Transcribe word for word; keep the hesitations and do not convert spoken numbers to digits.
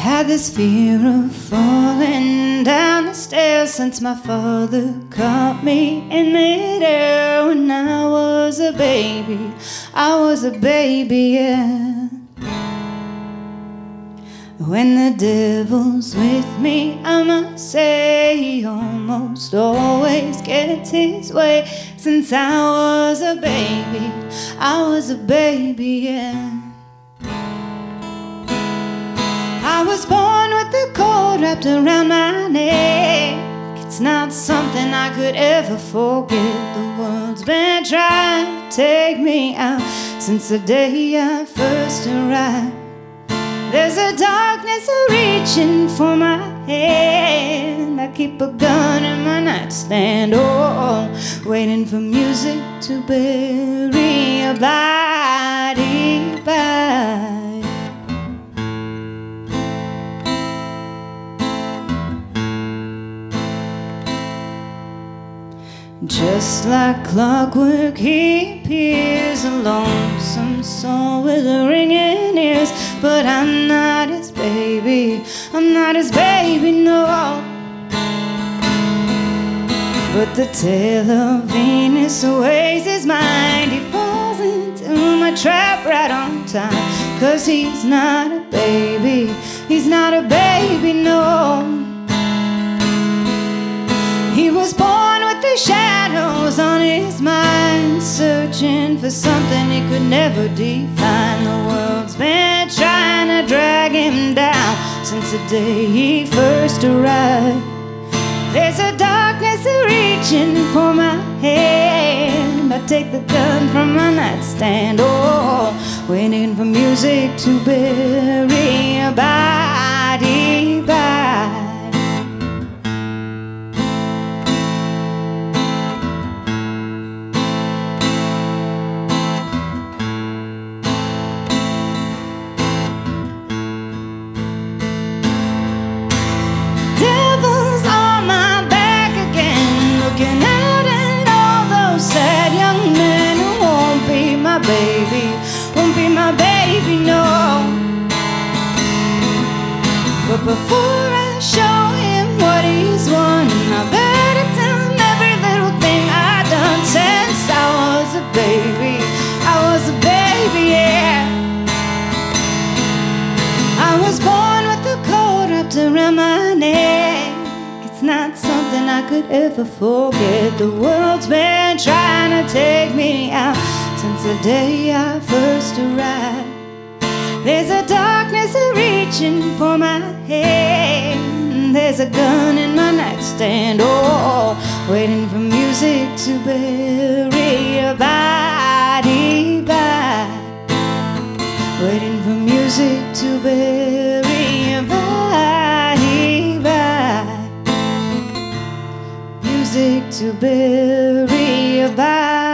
Had this fear of falling down the stairs since my father caught me in midair when I was a baby. I was a baby, yeah. When the devil's with me, I must say he almost always gets his way. Since I was a baby, I was a baby, yeah. I was born with the cord wrapped around my neck. It's not something I could ever forget. The world's been trying to take me out since the day I first arrived. There's a darkness reaching for my hand. I keep a gun in my nightstand, oh, waiting for music to bury a body by. Just like clockwork, he appears, a lonesome soul with ringing ears. But I'm not his baby, I'm not his baby, no. But the tale of Venus weighs his mind. He falls into my trap right on time. Cause he's not a baby, he's not a baby, no. He was born with the shadows on his mind, searching for something he could never define. The world's been trying to drag him down since the day he first arrived. There's a darkness reaching for my hand. I take the gun from my nightstand, oh, waiting for music to bury a body by. Baby, won't be my baby, no. But before I show him what he's won, I better tell him every little thing I've done since I was a baby. I was a baby, yeah. I was born with the cord wrapped around my neck. It's not something I could ever forget. The world's been trying to take me out since the day I first arrived. There's a darkness reaching for my head. There's a gun in my nightstand, oh, waiting for music to bury a body by. Waiting for music to bury a body by. Music to bury a body.